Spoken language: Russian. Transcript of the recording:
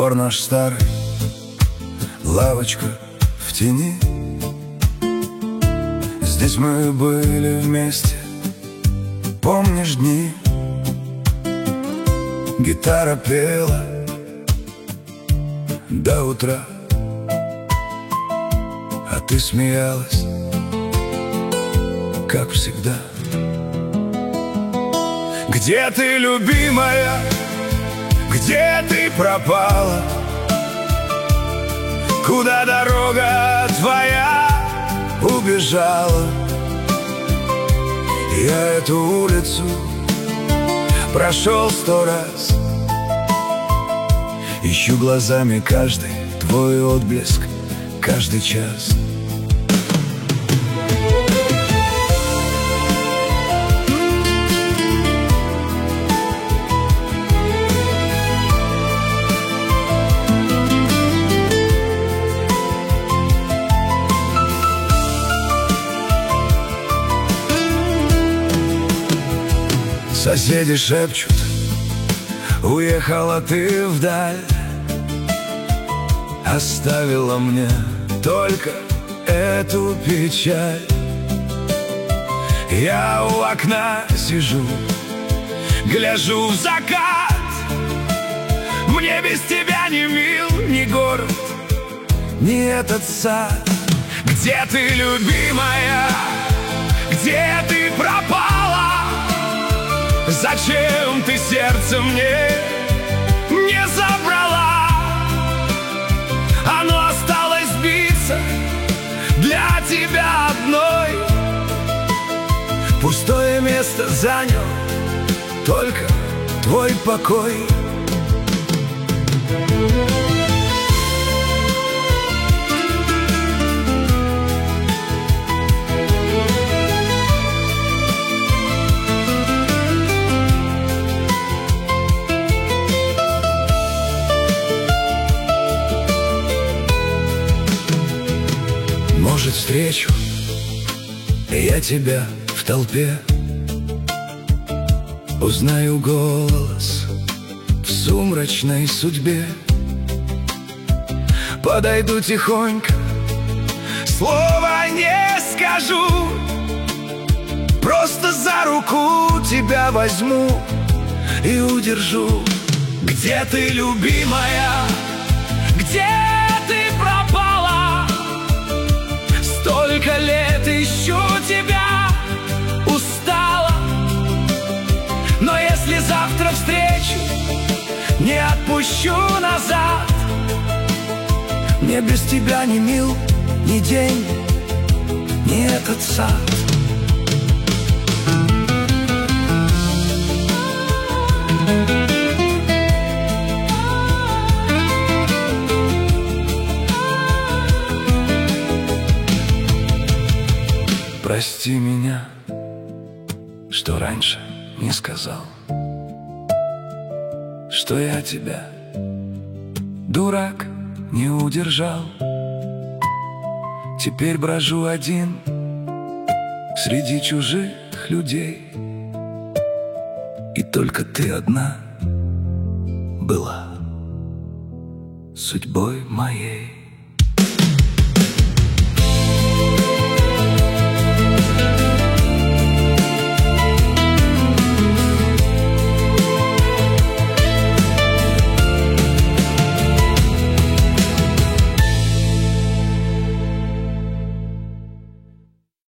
Двор наш старый, лавочка в тени. Здесь мы были вместе, помнишь дни? Гитара пела до утра, а ты смеялась, как всегда. Где ты, любимая? Где ты пропала? Куда дорога твоя убежала? Я эту улицу прошел 100 раз, ищу глазами каждый твой отблеск, каждый час. Соседи шепчут, уехала ты вдаль, оставила мне только эту печаль. Я у окна сижу, гляжу в закат. Мне без тебя не мил ни город, ни этот сад. Где ты, любимая? Где ты пропала? Зачем ты сердце мне не забрала? Оно осталось биться для тебя одной. Пустое место занял только твой покой. Может, встречу я тебя в толпе, узнаю голос в сумрачной судьбе. Подойду тихонько, слова не скажу, просто за руку тебя возьму и удержу. Где ты, любимая? Где ты пропала? Столько лет ищу тебя, устала. Но если завтра встречу, не отпущу назад. Мне без тебя не мил ни день, ни этот сад. Прости меня, что раньше не сказал, что я тебя, дурак, не удержал. Теперь брожу один среди чужих людей, и только ты одна была судьбой моей.